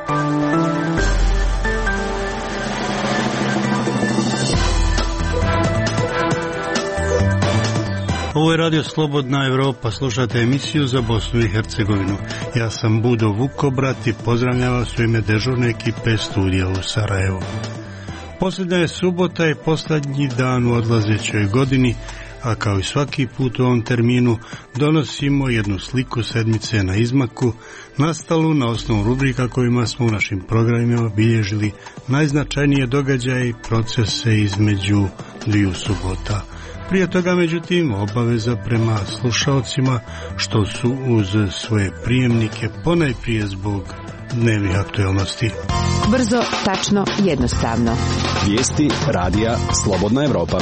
Ovo je Radio Slobodna Evropa, slušate emisiju za Bosnu i Hercegovinu. Ja sam Budo Vukobrat i pozdravljam vas u ime dežurne ekipe studija u Sarajevu. Posljednja je subota i posljednji dan u odlazećoj godini, a kao i svaki put u ovom terminu donosimo jednu sliku sedmice na izmaku, nastalu na osnovu rubrika kojima smo u našim programima obilježili najznačajnije događaje i procese između dviju subota. Prije toga, međutim, obaveza prema slušalcima što su uz svoje prijemnike ponajprije zbog dnevnih aktualnosti. Brzo, tačno, jednostavno. Vijesti radija Slobodna Evropa.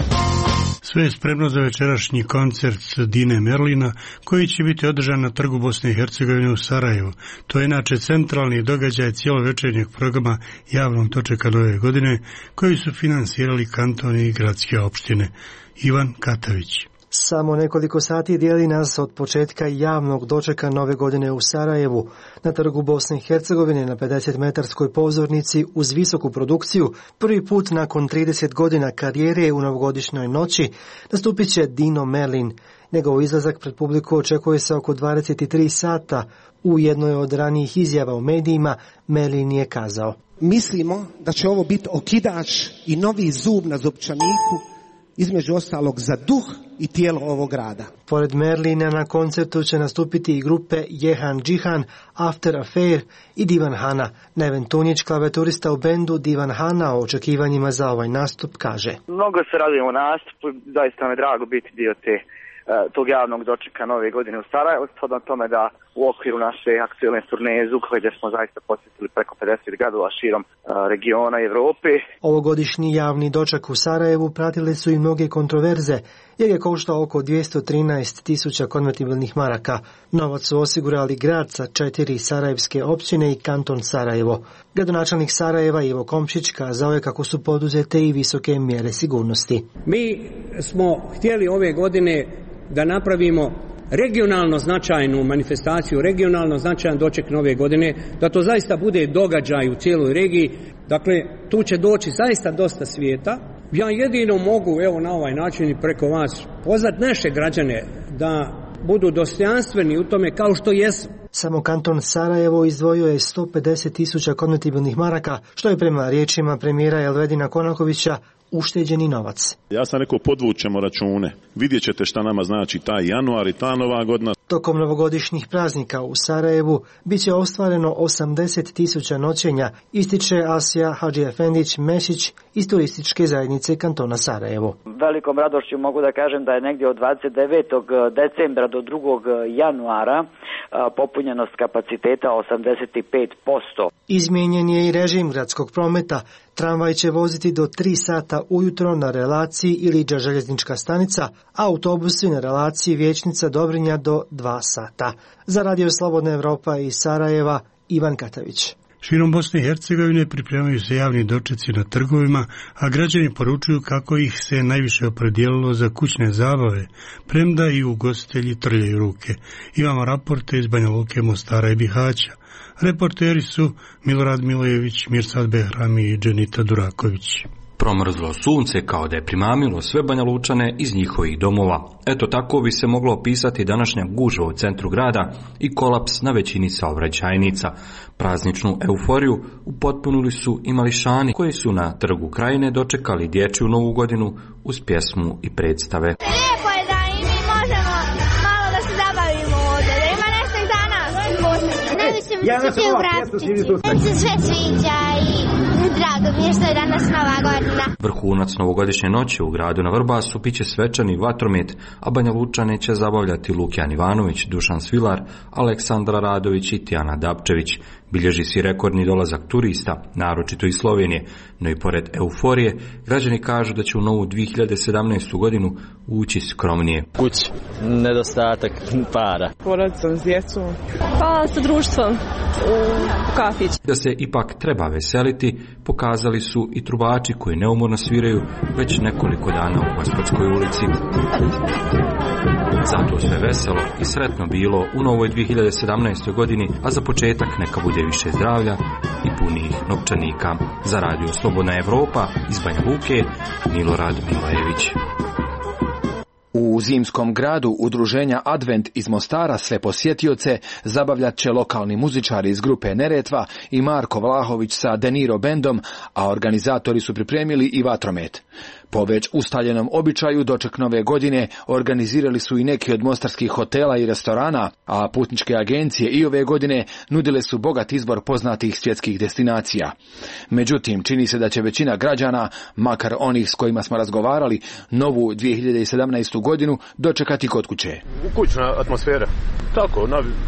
Sve je spremno za večerašnji koncert Dine Merlina koji će biti održan na Trgu Bosne i Hercegovine u Sarajevu. To je inače centralni događaj cijelovečernjeg programa javnog dočeka nove godine koji su finansirali kantoni i gradske opštine. Ivan Katavić. Samo nekoliko sati dijeli nas od početka javnog dočeka nove godine u Sarajevu. Na Trgu Bosne i Hercegovine na 50-metarskoj pozornici uz visoku produkciju prvi put nakon 30 godina karijere u novogodišnjoj noći nastupit će Dino Merlin. Njegov izlazak pred publiku očekuje se oko 23 sata. U jednoj od ranijih izjava u medijima Merlin je kazao: Mislimo da će ovo biti okidač i novi zub na zupčaniku, između ostalog za duh i tijelo ovog grada. Pored Merlina na koncertu će nastupiti i grupe Jehan Džihan, After Affair i Divan Hana. Neven Tunjić, klavijaturista u bendu Divan Hana, o očekivanjima za ovaj nastup kaže: Mnogo se radujemo nastupu, zaista me drago biti dio tog javnog dočeka nove godine u Sarajevu, shodno tome da u okviru naše aktualne turneje Zvukovi gdje smo zaista posjetili preko 50 gradova širom regiona i Evrope. Ovogodišnji javni doček u Sarajevu pratile su i mnoge kontroverze, jer je koštao oko 213.000 konvertibilnih maraka. Novac su osigurali grad sa 4 sarajevske općine i kanton Sarajevo. Gradonačelnik Sarajeva Ivo Komšić kazao je kako su poduzete i visoke mjere sigurnosti. Mi smo htjeli ove godine da napravimo regionalno značajnu manifestaciju, regionalno značajan doček nove godine, da to zaista bude događaj u cijeloj regiji. Dakle, tu će doći zaista dosta svijeta. Ja jedino mogu, evo na ovaj način i preko vas, pozvati naše građane da budu dostojanstveni u tome kao što jesu. Samo kanton Sarajevo izdvojio je 150.000 konvertibilnih maraka, što je prema riječima premijera Elvedina Konakovića ušteđeni novac. Ja sam rekao, podvučemo račune. Vidjet ćete šta nama znači taj januar i ta nova godina. Tokom novogodišnjih praznika u Sarajevu bit će ostvareno 80.000 noćenja, ističe Asija Hadžiefendić Mešić iz turističke zajednice kantona Sarajevo. Velikom radošću mogu da kažem da je negdje od 29. decembra do 2. januara popunjenost kapaciteta 85%. Izmijenjen je i režim gradskog prometa. Tramvaj će voziti do 3 sata ujutro na relaciji Iliđa željeznička stanica, a autobusi na relaciji Vijećnica Dobrinja do 2 sata. Za Radio Slobodna Evropa iz Sarajeva, Ivan Katavić. Širom Bosne i Hercegovine pripremaju se javni dočeci na trgovima, a građani poručuju kako ih se najviše opredijelilo za kućne zabave, premda i ugostitelji trljaju ruke. Imamo raporte iz Banja Luke, Mostara i Bihaća. Reporteri su Milorad Milojević, Mirsad Behrami i Dženita Duraković. Promrzlo sunce kao da je primamilo sve Banja Lučane iz njihovih domova. Eto tako bi se moglo opisati današnja gužva u centru grada i kolaps na većini saobraćajnica. Prazničnu euforiju upotpunili su i mališani koji su na Trgu Krajine dočekali dječju novu godinu uz pjesmu i predstave. Lijepo je da i mi možemo malo da se zabavimo ovdje, da ima nešto i za nas. Najviše mi se vratiti. Se sve sviđa i drago mi je što je danas nova godina. Vrhunac novogodišnje noći u gradu na Vrbasu biće svečani vatromet, a Banja Lučane će zabavljati Lukijan Ivanović, Dušan Svilar, Aleksandra Radović i Tijana Dapčević. Bilježi si rekordni dolazak turista, naročito iz Slovenije, no i pored euforije, građani kažu da će u novu 2017. godinu ući skromnije. Kući, nedostatak para. Porodicom s djecom. Pa sa društvom u kafić. Da se ipak treba veseliti, pokazali su i trubači koji neumorno sviraju već nekoliko dana u Gospodskoj ulici. Zato sve veselo i sretno bilo u novoj 2017. godini, a za početak neka bude više zdravlja i punijih novčanika. Za radio Slobodna Evropa iz Banja Luke, Milorad Milajević. U zimskom gradu udruženja Advent iz Mostara sve posjetioce zabavljat će lokalni muzičari iz grupe Neretva i Marko Vlahović sa Deniro bendom, a organizatori su pripremili i vatromet. Po već ustaljenom običaju doček nove godine organizirali su i neki od mostarskih hotela i restorana, a putničke agencije i ove godine nudile su bogat izbor poznatih svjetskih destinacija. Međutim, čini se da će većina građana, makar onih s kojima smo razgovarali, novu 2017. godinu dočekati kod kuće. Kućna atmosfera. Tako,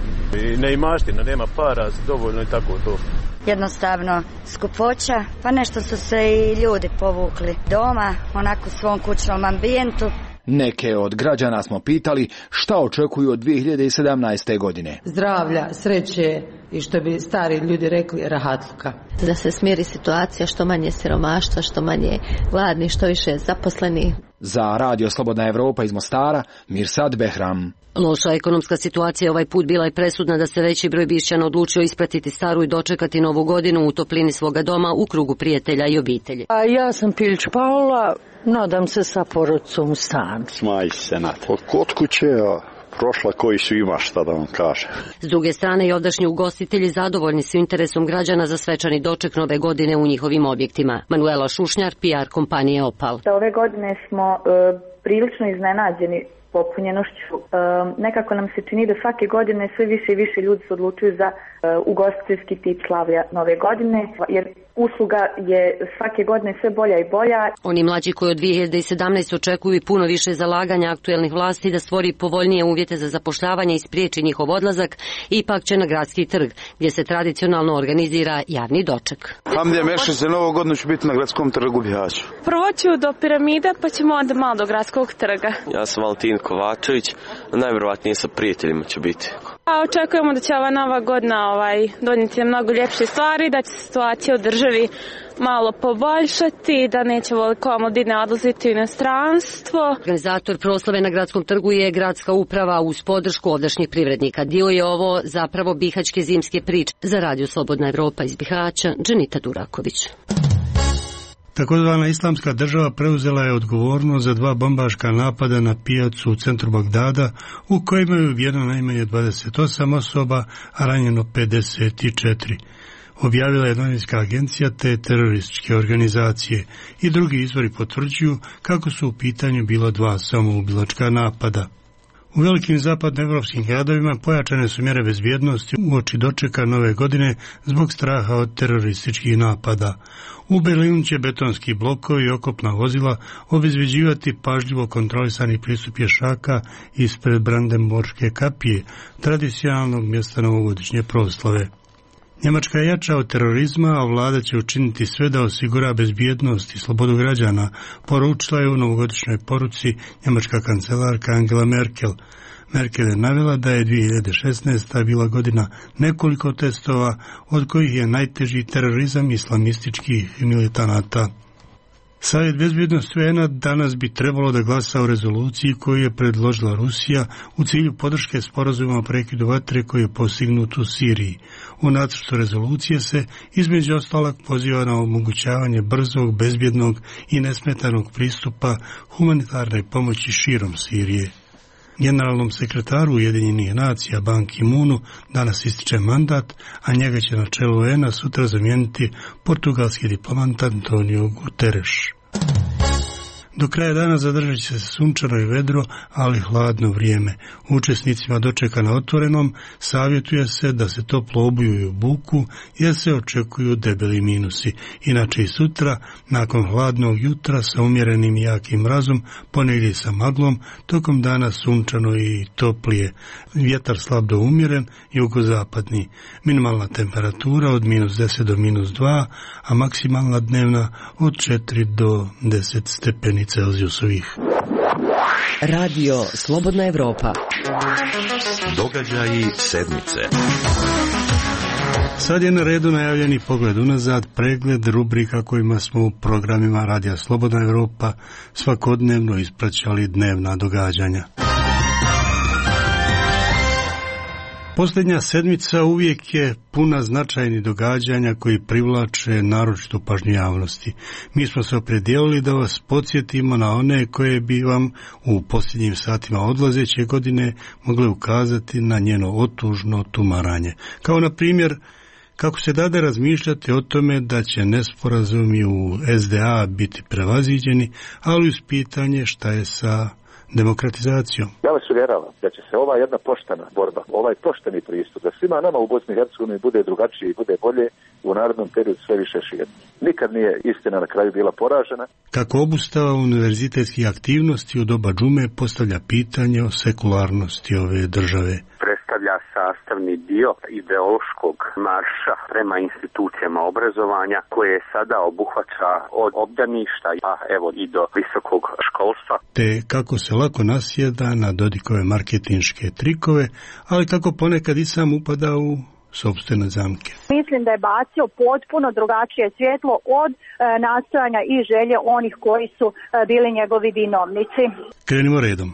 neimaština, nema para, dovoljno i tako to. Jednostavno skupoća, pa nešto su se i ljudi povukli doma, onako u svom kućnom ambijentu. Neke od građana smo pitali šta očekuju od 2017. godine. Zdravlja, sreće i što bi stari ljudi rekli, rahatluka. Da se smiri situacija, što manje siromaštva, što manje gladni, što više zaposleni. Za radio Slobodna Evropa iz Mostara, Mirsad Behram. Loša ekonomska situacija ovaj put bila je presudna da se veći broj Bišćana odlučio ispratiti staru i dočekati novu godinu u toplini svoga doma u krugu prijatelja i obitelji. A ja sam Pilić Paula, nadam se sa porodicom u stan. Smaj se na to. Kod kuće, prošla koji su ima, šta da vam kaže. S druge strane, i ovdašnji ugostitelji zadovoljni su interesom građana za svečani doček nove godine u njihovim objektima. Manuela Šušnjar, PR kompanije Opal. Ove godine smo prilično iznenađeni popunjenošću. Nekako nam se čini da svake godine sve više i više ljudi se odlučuju za ugostiteljski tip slavlja nove godine, jer usluga je svake godine sve bolja i bolja. Oni mlađi koji od 2017 očekuju i puno više zalaganja aktuelnih vlasti da stvori povoljnije uvjete za zapošljavanje i spriječi njihov odlazak, ipak će na Gradski trg, gdje se tradicionalno organizira javni doček. Hamdija Mešić, novu godinu ću biti na Gradskom trgu Bihaću. Prvo ću do piramide, pa ćemo onda malo do Gradskog trga. Ja sam Valentin Kovačević, najvjerovatnije sa prijateljima ću biti. A očekujemo da će ova nova godina donijeti mnogo ljepše stvari, da će se situacija u državi malo poboljšati, da neće veliko omladine odlaziti u inostranstvo. Organizator proslave na Gradskom trgu je gradska uprava uz podršku ovdašnjih privrednika. Dio je ovo zapravo bihaćke zimske priče. Za radio Slobodna Evropa iz Bihaća, Dženita Duraković. Takozvana islamska država preuzela je odgovornost za 2 bombaška napada na pijacu u centru Bagdada, u kojima je ubijeno najmanje 28 osoba, a ranjeno 54. Objavila je novinska agencija te terorističke organizacije i drugi izvori potvrđuju kako su u pitanju bilo 2 samoubilačka napada. U velikim zapadnoevropskim gradovima pojačane su mjere bezbjednosti uoči dočeka nove godine zbog straha od terorističkih napada. U Berlinu će betonski blokovi i okopna vozila obezbeđivati pažljivo kontrolisani pristup pješaka ispred Brandenburške kapije, tradicionalnog mjesta novogodišnje proslave. Njemačka je jača od terorizma, a vlada će učiniti sve da osigura bezbjednost i slobodu građana, poručila je u novogodišnjoj poruci njemačka kancelarka Angela Merkel. Merkel je navela da je 2016. bila godina nekoliko testova, od kojih je najteži terorizam islamističkih militanata. Savjet bezbjednosti UN-a danas bi trebalo da glasa o rezoluciji koju je predložila Rusija u cilju podrške sporazuma o prekidu vatre koji je postignut u Siriji. U nacrtu rezolucije se između ostalog poziva na omogućavanje brzog, bezbjednog i nesmetanog pristupa humanitarne pomoći širom Sirije. Generalnom sekretaru Ujedinjenih nacija Ban Ki-moonu danas ističe mandat, a njega će na čelu UN-a sutra zamijeniti portugalski diplomat Antonio Guterres. Do kraja dana zadržat će se sunčano i vedro, ali hladno vrijeme. Učesnicima dočeka na otvorenom savjetuje se da se toplo obuju i obuku, jer se očekuju debeli minusi. Inače i sutra, nakon hladnog jutra sa umjerenim i jakim mrazom, ponegdje sa maglom, tokom dana sunčano i toplije. Vjetar slab do umjeren, jugozapadni. Minimalna temperatura od -10 do -2, a maksimalna dnevna od 4 do 10 stepeni Celzijusovih. Radio Slobodna Evropa. Događaji sedmice. Sad je na redu najavljeni pogled unazad, pregled rubrika kojima smo u programima Radija Slobodna Evropa svakodnevno ispraćali dnevna događanja. Posljednja sedmica uvijek je puna značajnih događanja koji privlače naročitu pažnju javnosti. Mi smo se opredijelili da vas podsjetimo na one koje bi vam u posljednjim satima odlazeće godine mogle ukazati na njeno otužno tumaranje. Kao na primjer, kako se dade razmišljati o tome da će nesporazumi u SDA biti prevaziđeni, ali uz pitanje šta je sa demokratizacijom. Ja vas uvjeravam da će se ova jedna poštena borba, ovaj pošteni pristup, da svima nama u Bosni i Hercegovini bude drugačije i bude bolje, u narednom periodu sve više širiti. Nikad nije istina na kraju bila poražena. Kako obustava univerzitetskih aktivnosti u doba džume postavlja pitanje o sekularnosti ove države. Predstavlja sastavni dio ideološkog marša prema institucijama obrazovanja koje sada obuhvaća od obdaništa pa evo i do visokog školstva. Te kako se lako nasjeda na Dodikove marketinške trikove, ali kako ponekad i sam upada u sopstvene zamke. Mislim da je bacio potpuno drugačije svjetlo od nastojanja i želje onih koji su bili njegovi vinovnici. Krenimo redom.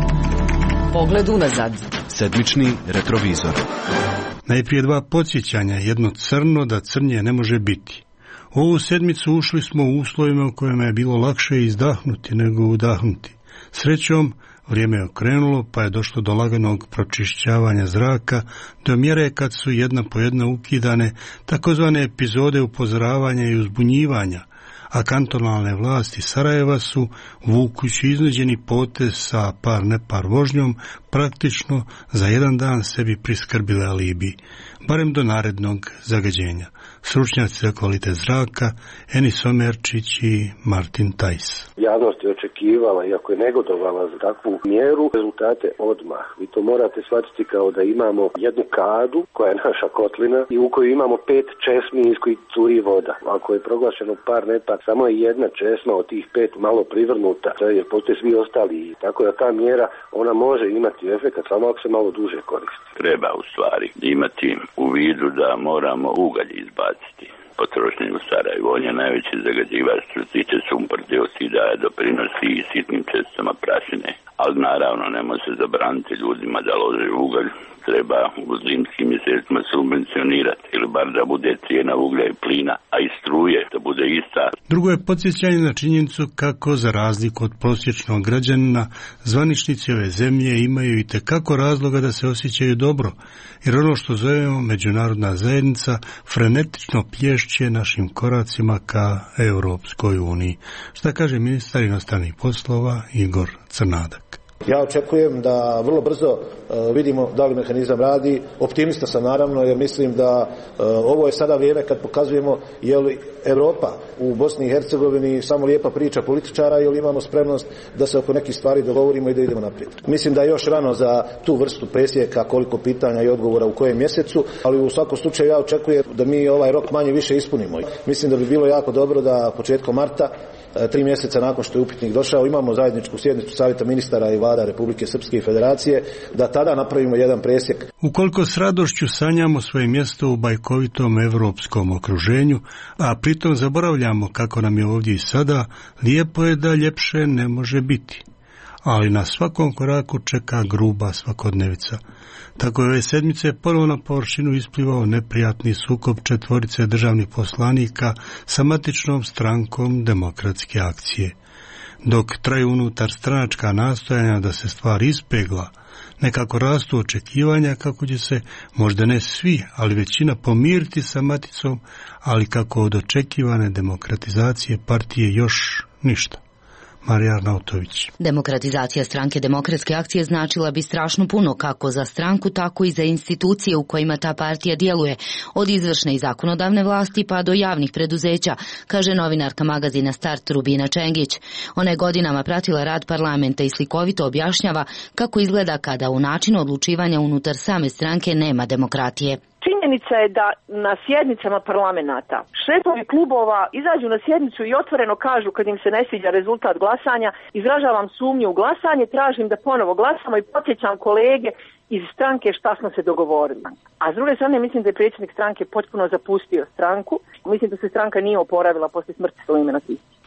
Pogled unazad. Sedmični retrovizor. Najprije dva podsjećanja, jedno crno da crnje ne može biti. U ovu sedmicu ušli smo u uslovima u kojima je bilo lakše izdahnuti nego udahnuti. Srećom, vrijeme je okrenulo pa je došlo do laganog pročišćavanja zraka, do mjere kad su jedna po jedna ukidane takozvane epizode upozoravanja i uzbunjivanja, a kantonalne vlasti Sarajeva su, vukući iznuđeni potez sa par vožnjom, praktično za jedan dan sebi priskrbile alibi, barem do narednog zagađenja. Stručnjaci za kvalitet zraka Enis Omerčić i Martin Tajs. Javnost je očekivala, iako je negodovala za takvu mjeru, rezultate odmah. Vi to morate shvatiti kao da imamo jednu kadu, koja je naša kotlina, i u kojoj imamo 5 česmi iz kojih curi voda. Ako je proglašeno par nepar, samo je jedna česma od tih 5 malo privrnuta, jer postoje svi ostali. Tako da ta mjera, ona može imati efekt samo ako se malo duže koristi. Treba u stvari imati u vidu da moramo ugalj izbaciti. Potrošnje u Sarajevu, on je najveći zagađivač što se tiče sumpor dioksida, doprinosi i sitnim česticama prašine. Ali naravno ne može se zabraniti ljudima da lože ugalj. Treba u zimskim mjesecima subvencionirati ili bar da bude cijena uglja i plina, a i struje da bude ista. Drugo je podsjećanje na činjenicu kako, za razliku od prosječnog građanina, zvaničnici ove zemlje imaju i tekako razloga da se osjećaju dobro, jer ono što zovemo međunarodna zajednica frenetično plješće našim koracima ka Europskoj uniji. Šta kaže ministar inostranih poslova Igor Crnadak? Ja očekujem da vrlo brzo vidimo da li mehanizam radi. Optimista sam naravno, jer mislim da ovo je sada vrijeme kad pokazujemo je li Europa u Bosni i Hercegovini samo lijepa priča političara ili imamo spremnost da se oko nekih stvari dogovorimo i da idemo naprijed. Mislim da je još rano za tu vrstu presjeka, koliko pitanja i odgovora u kojem mjesecu, ali u svakom slučaju ja očekujem da mi ovaj rok manje više ispunimo. Mislim da bi bilo jako dobro da početkom marta, 3 mjeseca nakon što je upitnik došao, imamo zajedničku sjednicu Savjeta ministara i vlada Republike Srpske i Federacije, da tada napravimo jedan presjek. Ukoliko s radošću sanjamo svoje mjesto u bajkovitom evropskom okruženju, a pritom zaboravljamo kako nam je ovdje i sada, lijepo je da ljepše ne može biti. Ali na svakom koraku čeka gruba svakodnevica. Tako je ove sedmice ponovo na površinu isplivao neprijatni sukob 4 državnih poslanika sa matičnom strankom Demokratske akcije. Dok traju unutar stranačka nastojanja da se stvar ispegla, nekako rastu očekivanja kako će se, možda ne svi, ali većina pomiriti sa maticom, ali kako od očekivane demokratizacije partije još ništa. Marija Arnautović. Demokratizacija stranke Demokratske akcije značila bi strašno puno kako za stranku, tako i za institucije u kojima ta partija djeluje, od izvršne i zakonodavne vlasti pa do javnih preduzeća, kaže novinarka magazina Start Rubina Čengić. Ona je godinama pratila rad parlamenta i slikovito objašnjava kako izgleda kada u načinu odlučivanja unutar same stranke nema demokratije. Činjenica je da na sjednicama parlamenta šefovi klubova izađu na sjednicu i otvoreno kažu kad im se ne sviđa rezultat glasanja, izražavam sumnju u glasanje, tražim da ponovo glasamo i podsjećam kolege iz stranke šta smo se dogovorili. A s druge strane mislim da je predsjednik stranke potpuno zapustio stranku. Mislim da se stranka nije oporavila poslije smrti Sulejmana Tihića.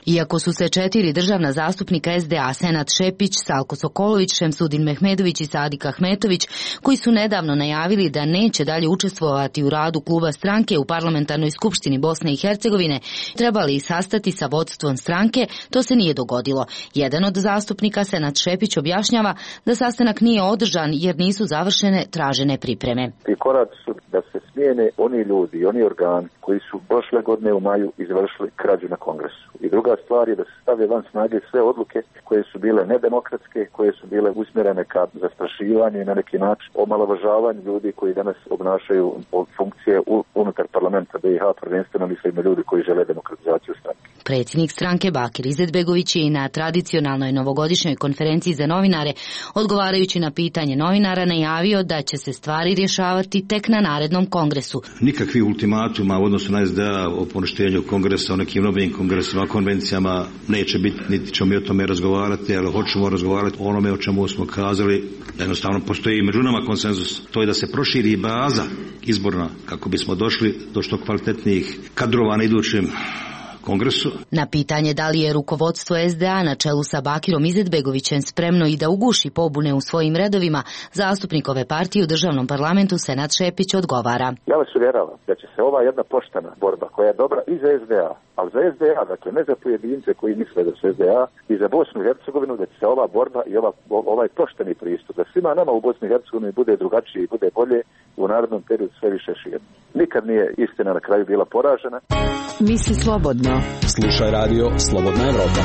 Iako su se 4 državna zastupnika SDA, Senad Šepić, Salko Sokolović, Šemsudin Mehmedović i Sadik Ahmetović, koji su nedavno najavili da neće dalje učestvovati u radu kluba stranke u parlamentarnoj skupštini Bosne i Hercegovine, trebali sastati sa vodstvom stranke, to se nije dogodilo. Jedan od zastupnika, Senad Šepić, objašnjava da sastanak nije održan jer nisu završene tražene pripreme. Ti koraci su da se smijene oni ljudi i oni organi koji su prošle godine u maju izvršili krađu na kongresu. I druga stvar je da se stave van snage sve odluke koje su bile nedemokratske, koje su bile usmjerene ka zastrašivanje i na neki način omalovažavanje ljudi koji danas obnašaju funkcije unutar parlamenta BiH, prvenstveno mislim na ljudi koji žele demokratizaciju stranke. Predsjednik stranke Bakir Izetbegović je i na tradicionalnoj novogodišnjoj konferenciji za novinare, odgovarajući na pitanje novinara, najavio da će se stvari rješavati tek na narednom kongresu. Nikakvi ultimatuma u odnosu na SDA o poništenju kongresa, o nekim novim kongresima, konvencijama neće biti, niti ćemo mi o tome razgovarati, ali hoćemo razgovarati o onome o čemu smo kazali. Jednostavno postoji među nama konsenzus. To je da se proširi baza izborna kako bismo došli do što kvalitetnijih kadrova na idućem kongresu. Na pitanje da li je rukovodstvo SDA na čelu sa Bakirom Izetbegovićem spremno i da uguši pobune u svojim redovima, zastupnik ove partije u državnom parlamentu Senad Šepić odgovara. Ja vas uvjeravam da će se ova jedna poštena borba koja je dobra i za SDA, ali za SDA, dakle ne za pojedince koji misle da su SDA, i za Bosnu i Hercegovinu, da će se ova borba i ovaj pošteni pristup da svima nama u Bosni i Hercegovini bude drugačije i bude bolje u narednom periodu sve više širno. Nikad nije istina na kraju bila poražena. Misli slobodno. Slušaj radio Slobodna Evropa.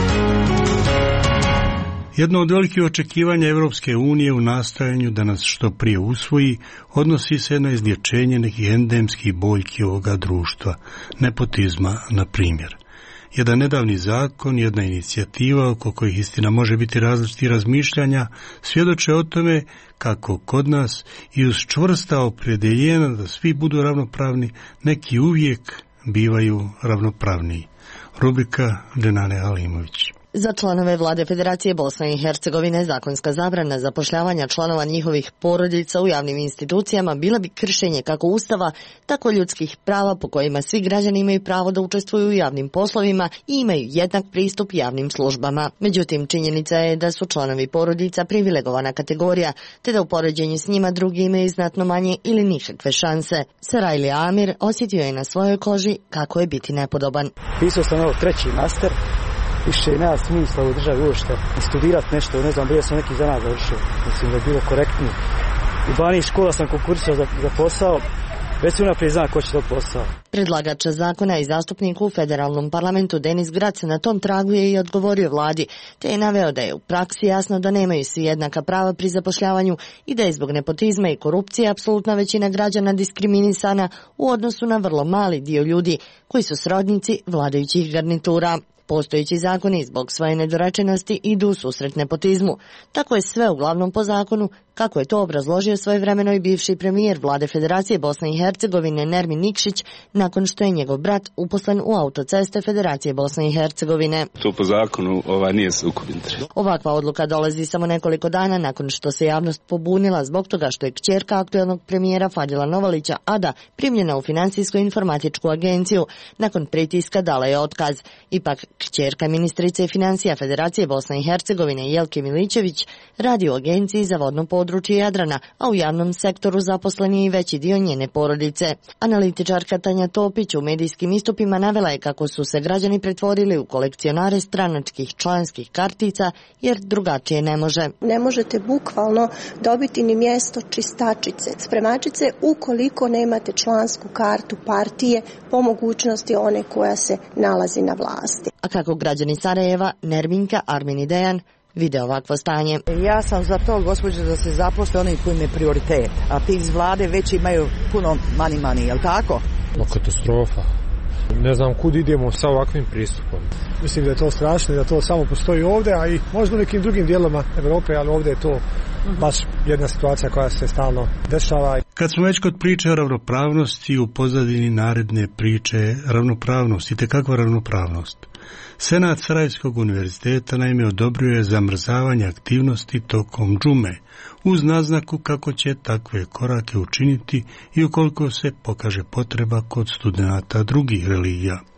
Jedno od velikih očekivanja Evropske unije u nastojanju da nas što prije usvoji odnosi se na izlječenje nekih endemskih boljki ovoga društva, nepotizma na primjer. Jedan nedavni zakon, jedna inicijativa oko kojih istina može biti različitih razmišljanja, svjedoče o tome kako kod nas i uz čvrsta opredjeljenja da svi budu ravnopravni, neki uvijek bivaju ravnopravniji. Rubrika Dženane Halimović. Za članove vlade Federacije Bosne i Hercegovine zakonska zabrana zapošljavanja članova njihovih porodica u javnim institucijama bila bi kršenje kako Ustava, tako ljudskih prava po kojima svi građani imaju pravo da učestvuju u javnim poslovima i imaju jednak pristup javnim službama. Međutim, činjenica je da su članovi porodica privilegovana kategorija, te da u poređenju s njima drugi imaju znatno manje ili nikakve šanse. Sarajli Amir osjetio je na svojoj koži kako je biti nepodoban. Pisao sam ovo 3. master. Više nema smisla u državi uopšte studirati nešto, ne znam, bio sam neki zanat završio. Mislim da je bilo korektnije. U 12 škola sam konkursio za posao, već se unaprijed zna ko će to posao. Predlagač zakona i zastupnik u federalnom parlamentu Denis Grac na tom tragu je i odgovorio vladi, te je naveo da je u praksi jasno da nemaju svi jednaka prava pri zapošljavanju i da je zbog nepotizma i korupcije apsolutna većina građana diskriminisana u odnosu na vrlo mali dio ljudi koji su srodnici vladajućih garnitura. Postojeći zakoni zbog svoje nedorečenosti idu u susret nepotizmu. Tako je sve uglavnom po zakonu, kako je to obrazložio svojevremeno i bivši premijer vlade Federacije Bosne i Hercegovine Nermin Nikšić nakon što je njegov brat uposlen u autoceste Federacije Bosne i Hercegovine. To po zakonu nije sukob interesa. Ovakva odluka dolazi samo nekoliko dana nakon što se javnost pobunila zbog toga što je kćerka aktuelnog premijera Fadila Novalića Ada primljena u Financijsko-informatičku agenciju. Nakon pritiska dala je otkaz. Ipak kćerka ministrice financija Federacije Bosne i Hercegovine Jelke Milićević radi u agenciji za vodno područje Jadrana, a u javnom sektoru zaposlen je i veći dio njene porodice. Analitičarka Tanja Topić u medijskim istupima navela je kako su se građani pretvorili u kolekcionare stranačkih članskih kartica, jer drugačije ne može. Ne možete bukvalno dobiti ni mjesto čistačice, spremačice ukoliko nemate člansku kartu partije, po mogućnosti one koja se nalazi na vlasti. A kako građani Sarajeva, Nerminka, Armin i Dejan vide ovakvo stanje. Ja sam za to, gospođo, da se zaposle oni koji imaju prioritet, a ti iz vlade već imaju puno money, je li tako? Katastrofa. Ne znam kud idemo sa ovakvim pristupom. Mislim da je to strašno i da to samo postoji ovdje, a i možda u nekim drugim dijelovima Europe, ali ovdje je to baš jedna situacija koja se stalno dešava. Kad smo već kod priče o ravnopravnosti, u pozadini naredne priče ravnopravnosti, te kakva ravnopravnost? Senat Sarajevskog univerziteta naime odobrio zamrzavanje aktivnosti tokom džume, uz naznaku kako će takve korake učiniti i ukoliko se pokaže potreba kod studenata drugih religija.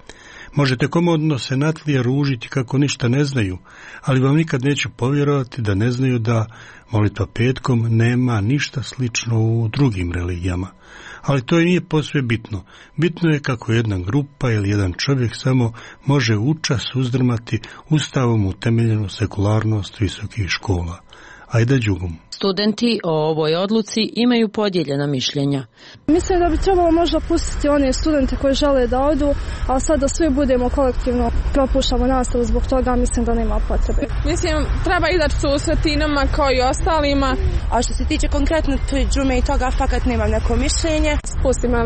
Možete komodno se natlije ružiti kako ništa ne znaju, ali vam nikad neće povjerovati da ne znaju da molitva petkom nema ništa slično u drugim religijama. Ali to i nije posve bitno. Bitno je kako jedna grupa ili jedan čovjek samo može učas uzdrmati ustavom utemeljenu sekularnost visokih škola. Ajde đugom. Studenti o ovoj odluci imaju podijeljena mišljenja. Mislim da bi trebalo možda pustiti one studente koji žele da odu, a sad da svi budemo kolektivno propuštamo nastavu zbog toga, mislim da nema potrebe. Mislim, treba izaći susret i nama kao i ostalima. A što se tiče konkretno džume i toga, fakat nemam neko mišljenje. Spust ima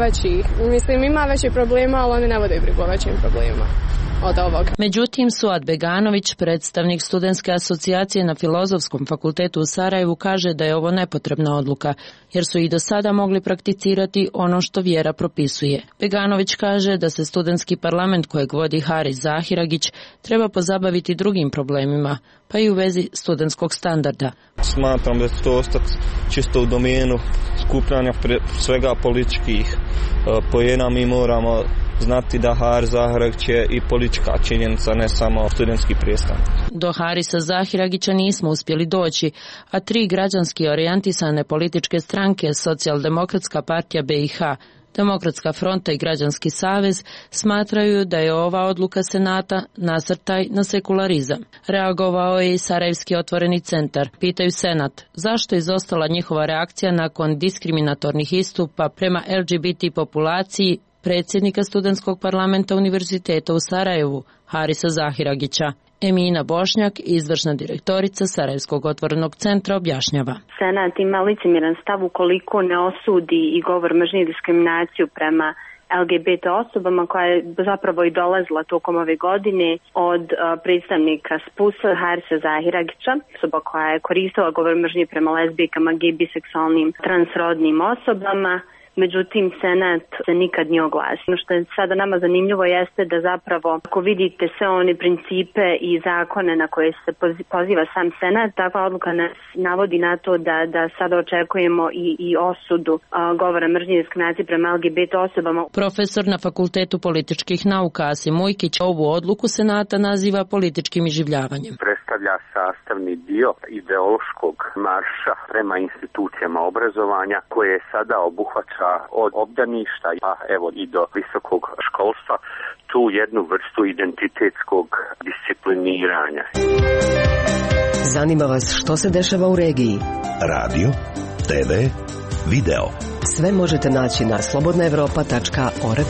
ima veći problema, ali oni ne vode brigu o većim problemima od ovoga. Međutim, Suad Beganović, predstavnik Studentske asocijacije na Filozofskom fakultetu u Sarajevu, kaže da je ovo nepotrebna odluka, jer su i do sada mogli prakticirati ono što vjera propisuje. Beganović kaže da se studentski parlament kojeg vodi Haris Zahiragić treba pozabaviti drugim problemima, pa i u vezi studentskog standarda. Smatram da će to ostati čisto u domenu skupljanja svega političkih poena. Mi moramo znati da Haris Zahiragić je i politička činjenica, ne samo studentski predstavnik. Do Harisa Zahiragića nismo uspjeli doći, a 3 građanski orijentisane političke stranke, Socijaldemokratska partija BiH, Demokratska fronta i Građanski savez, smatraju da je ova odluka Senata nasrtaj na sekularizam. Reagovao je i Sarajevski otvoreni centar. Pitaju Senat zašto je izostala njihova reakcija nakon diskriminatornih istupa prema LGBT populaciji predsjednika studentskog parlamenta Univerziteta u Sarajevu, Harisa Zahiragića. Emina Bošnjak, izvršna direktorica Sarajevskog otvorenog centra, objašnjava. Senat ima licemjeran stav ukoliko ne osudi i govor mržnje i diskriminaciju prema LGBT osobama koja je zapravo i dolazila tokom ove godine od predstavnika SPUS-a Harisa Zahiragića, osoba koja je koristila govor mržnje prema lezbijkama, gej, biseksualnim, transrodnim osobama. Međutim, Senat se nikad nije oglasio. Ono što je sada nama zanimljivo jeste da zapravo, ako vidite sve one principe i zakone na koje se poziva sam Senat, takva odluka nas navodi na to da sada očekujemo i osudu govora mržnje i diskriminacije prema LGBT osobama. Profesor na Fakultetu političkih nauka Asim Ujkić ovu odluku Senata naziva političkim iživljavanjem. Predstavlja sastavni dio ideološkog marša prema institucijama obrazovanja koje sada obuhvaća od obdaništa, a evo i do visokog školstva, tu jednu vrstu identitetskog discipliniranja. Zanima vas što se dešava u regiji? Radio, TV, video. Sve možete naći na slobodnaevropa.org.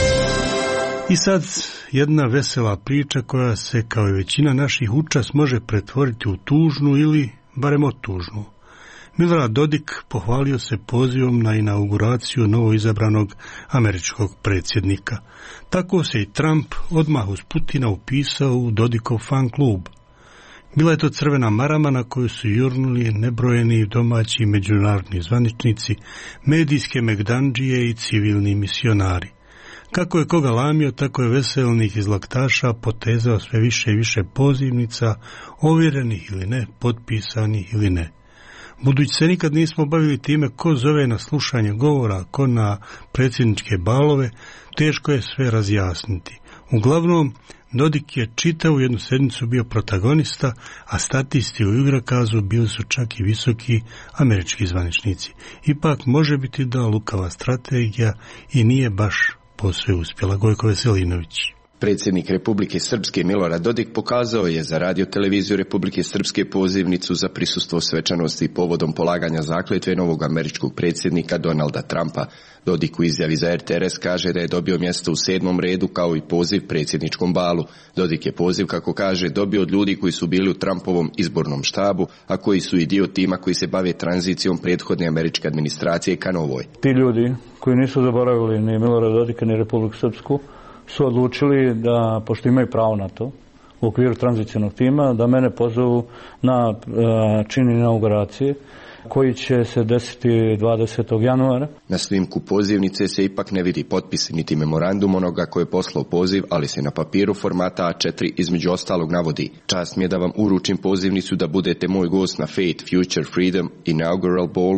I sad jedna vesela priča koja se, kao i većina naših učas, može pretvoriti u tužnu ili barem otužnu. Milorad Dodik pohvalio se pozivom na inauguraciju novoizabranog američkog predsjednika. Tako se i Trump odmah uz Putina upisao u Dodikov fan klub. Bila je to crvena marama na koju su jurnuli nebrojeni domaći i međunarodni zvaničnici, medijske megdandžije i civilni misionari. Kako je koga lamio, tako je veselnih izlaktaša potezao sve više i više pozivnica, ovjerenih ili ne, potpisanih ili ne. Budući se nikad nismo bavili time ko zove na slušanje govora, ko na predsjedničke balove, teško je sve razjasniti. Uglavnom, Dodik je čitavu jednu sedmicu bio protagonista, a statisti u igrokazu bili su čak i visoki američki zvaničnici. Ipak može biti da lukava strategija i nije baš posve uspjela. Gojko Veselinović. Predsjednik Republike Srpske Milorad Dodik pokazao je za radioteleviziju Republike Srpske pozivnicu za prisustvo svečanosti povodom polaganja zakletve novog američkog predsjednika Donalda Trumpa. Dodik u izjavi za RTRS kaže da je dobio mjesto u 7. redu kao i poziv predsjedničkom balu. Dodik je poziv, kako kaže, dobio od ljudi koji su bili u Trumpovom izbornom štabu, a koji su i dio tima koji se bave tranzicijom prethodne američke administracije ka novoj. Ti ljudi koji nisu zaboravili ni Milorada Dodika ni Republiku Srpsku su odlučili da, pošto imaju pravo na to, u okviru tranzicionog tima, da mene pozovu na čin inauguracije koji će se desiti 20. januara. Na snimku pozivnice se ipak ne vidi potpis niti memorandum onoga koji je poslao poziv, ali se na papiru formata A4 između ostalog navodi: čast mi je da vam uručim pozivnicu da budete moj gost na Faith, Future, Freedom Inaugural Ballu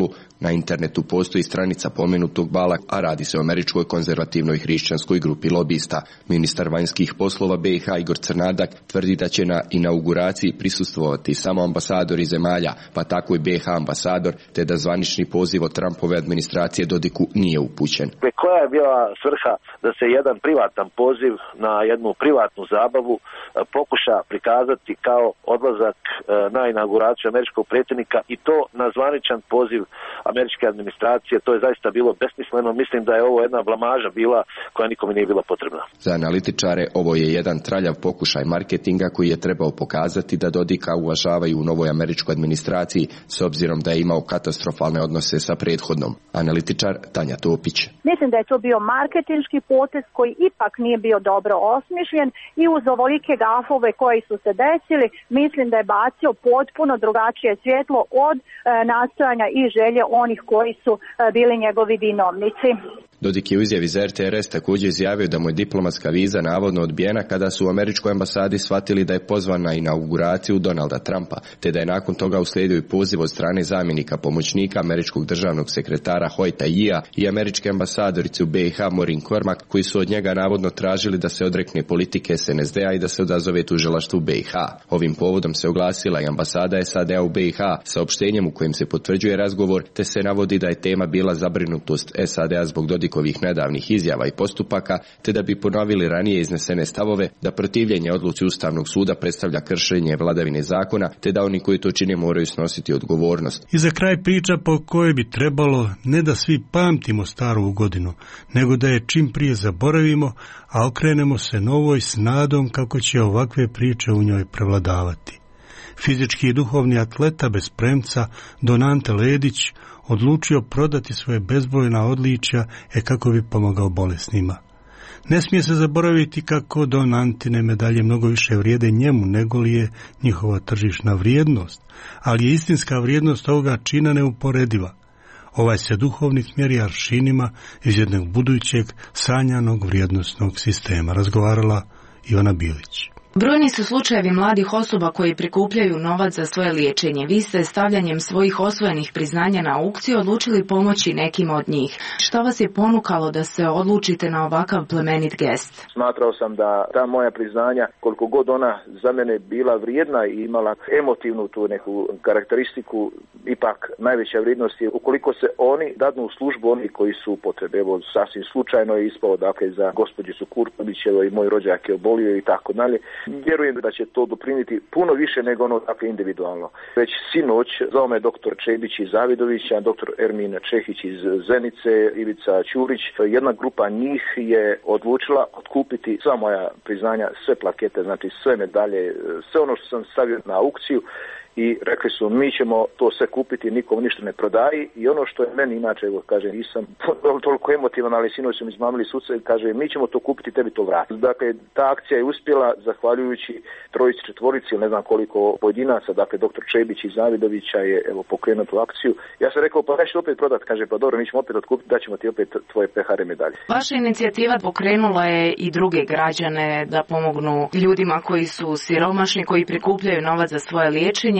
Na internetu postoji stranica pomenutog bala, a radi se o američkoj konzervativnoj hrišćanskoj grupi lobista. Ministar vanjskih poslova BiH Igor Crnadak tvrdi da će na inauguraciji prisustvovati samo ambasadori zemalja, pa tako i BiH ambasador, te da zvanični poziv od Trumpove administracije Dodiku nije upućen. Koja je bila svrha da se jedan privatan poziv na jednu privatnu zabavu pokuša prikazati kao odlazak na inauguraciju američkog predsjednika i to na zvaničan poziv američke administracije? To je zaista bilo besmisleno. Mislim da je ovo jedna blamaža bila koja nikome nije bila potrebna. Za analitičare ovo je jedan traljav pokušaj marketinga koji je trebao pokazati da Dodika uvažavaju u novoj američkoj administraciji s obzirom da je imao katastrofalne odnose sa prethodnom. Analitičar Tanja Topić. Mislim da je to bio marketinški potez koji ipak nije bio dobro osmišljen i uz ovolike gafove koji su se desili, mislim da je bacio potpuno drugačije svjetlo od nastojanja i želje onih koji su bili njegovi vinovnici. Dodik je u izjavi za RTRS također izjavio da mu je diplomatska viza navodno odbijena kada su u američkoj ambasadi shvatili da je pozvan na inauguraciju Donalda Trumpa, te da je nakon toga uslijedio i poziv od strane zamjenika pomoćnika američkog državnog sekretara Hoyta Yea i američke ambasadorice u BiH Maureen Cormack, koji su od njega navodno tražili da se odrekne politike SNSD-a i da se odazove tužilaštvu BiH. Ovim povodom se oglasila i ambasada SAD-a u BiH saopštenjem u kojem se potvrđuje razgovor, te se navodi da je tema bila zabrinutost SAD-a zbog Dodikovih nedavnih izjava i postupaka, te da bi ponovili ranije iznesene stavove da protivljenje odluci Ustavnog suda predstavlja kršenje vladavine zakona, te da oni koji to čine moraju snositi odgovornost. I za kraj priča po kojoj bi trebalo ne da svi pamtimo staru godinu, nego da je čim prije zaboravimo, a okrenemo se novoj s nadom kako će ovakve priče u njoj prevladavati. Fizički i duhovni atleta bez premca Don Ante Ledić odlučio prodati svoje bezbojna odličja kako bi pomogao bolesnima. Ne smije se zaboraviti kako Don Antine medalje mnogo više vrijede njemu nego li je njihova tržišna vrijednost, ali je istinska vrijednost ovoga čina neuporediva. Ovaj se duhovnik mjeri aršinima iz jednog budućeg sanjanog vrijednosnog sistema, razgovarala Ivana Bilić. Brojni su slučajevi mladih osoba koji prikupljaju novac za svoje liječenje. Vi ste stavljanjem svojih osvojenih priznanja na aukciju odlučili pomoći nekim od njih. Što vas je ponukalo da se odlučite na ovakav plemenit gest? Smatrao sam da ta moja priznanja, koliko god ona za mene bila vrijedna i imala emotivnu tu neku karakteristiku, ipak najveća vrijednost je ukoliko se oni dadnu u službu oni koji su u potrebi. Evo, sasvim slučajno je ispalo, dakle, za gospođicu Kurtovićevo i moj rođak je obolio i tako dalje. Vjerujem da će to doprinijeti puno više nego ono dakle individualno. Već sinoć zvao me doktor Čebić iz Zavidovića, doktor Ermin Čehić iz Zenice, Ivica Ćurić. Jedna grupa njih je odlučila otkupiti sva moja priznanja, sve plakete, znači sve medalje, sve ono što sam stavio na aukciju. I rekli su, mi ćemo to sve kupiti, nikom ništa ne prodaji. I ono što je meni inače, evo, kaže, nisam toliko emotivan, ali sinoć su mi izmamili suce, kaže, mi ćemo to kupiti, tebi to vratiti. Dakle, ta akcija je uspjela zahvaljujući trojici, četvorici, ili ne znam koliko pojedinaca, dakle, doktor Čebić iz Zavidovića je, evo, pokrenuo tu akciju. Ja sam rekao, pa nećete opet prodati, kaže, pa dobro, mi ćemo opet otkupiti, daćemo ti opet tvoje pehare medalje. Vaša inicijativa pokrenula je i druge građane da pomognu ljudima koji su siromašni, koji prikupljaju novac za svoje liječenje.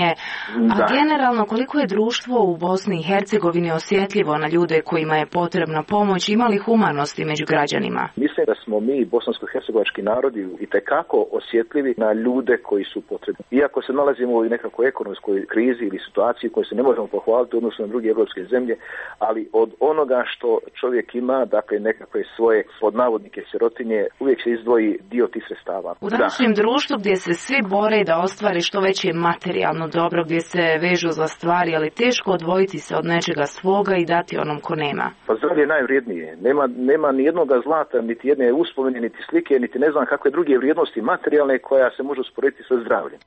A generalno, koliko je društvo u Bosni i Hercegovini osjetljivo na ljude kojima je potrebna pomoć, ima li humanosti među građanima? Mislim da smo mi, bosansko-hercegovački narodi, itekako osjetljivi na ljude koji su potrebni. Iako se nalazimo u nekakvoj ekonomskoj krizi ili situaciji koju se ne možemo pohvaliti u odnosu na druge evropske zemlje, ali od onoga što čovjek ima, dakle nekakve svoje pod navodnike sirotinje, uvijek se izdvoji dio tih sredstava. U današnjem društvu gdje se svi bore da ostvare što veće materijalno dobro, gdje se vežu za stvari, ali teško odvojiti se od nečega svoga i dati onom ko nema. Pa zdravlje je najvrijednije. Nema ni jednog zlata, niti jedne uspomene, niti slike, niti ne znam kakve druge vrijednosti materijalne koja se može usporediti sa zdravljem.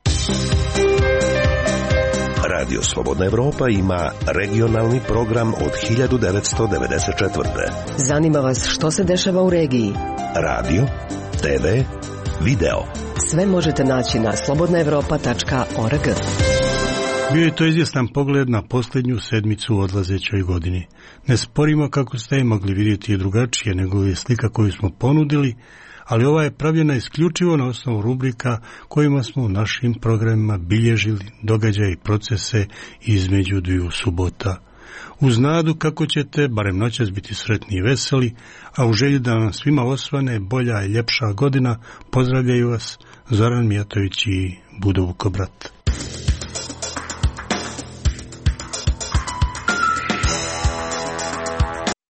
Radio Slobodna Evropa ima regionalni program od 1994. Zanima vas što se dešava u regiji? Radio, TV, video. Sve možete naći na slobodnaevropa.org. Bio je to izvjestan pogled na posljednju sedmicu u odlazećoj godini. Ne sporimo kako ste je mogli vidjeti drugačije nego je slika koju smo ponudili, ali ova je pravljena isključivo na osnovu rubrika kojima smo u našim programima bilježili događaje i procese između dviju subota. Uz nadu kako ćete, barem noćas, biti sretni i veseli, a u želji da vam svima osvane bolja i ljepša godina, pozdravljaju vas Zoran Mijatović i Budo Vukobrat.